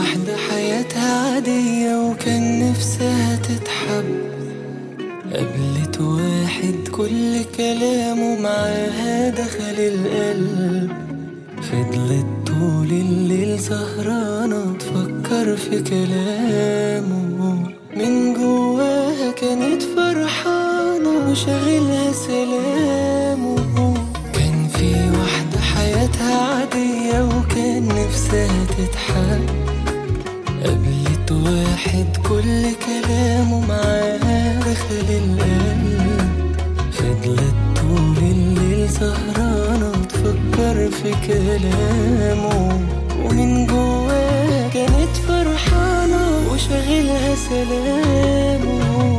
واحدة حياتها عادية وكان نفسها تتحب، قابلت واحد كل كلامه معاها دخل القلب. فضلت طول الليل سهرانة تفكر في كلامه، من جواها كانت فرحانة وشغلها سلامه. كان في واحدة حياتها عادية وكان نفسها تتحب، قابلت واحد كل كلامه معاها دخل القلب. فضلت طول الليل سهرانة تفكر في كلامه، ومن جواها كانت فرحانة وشغلها سلامه.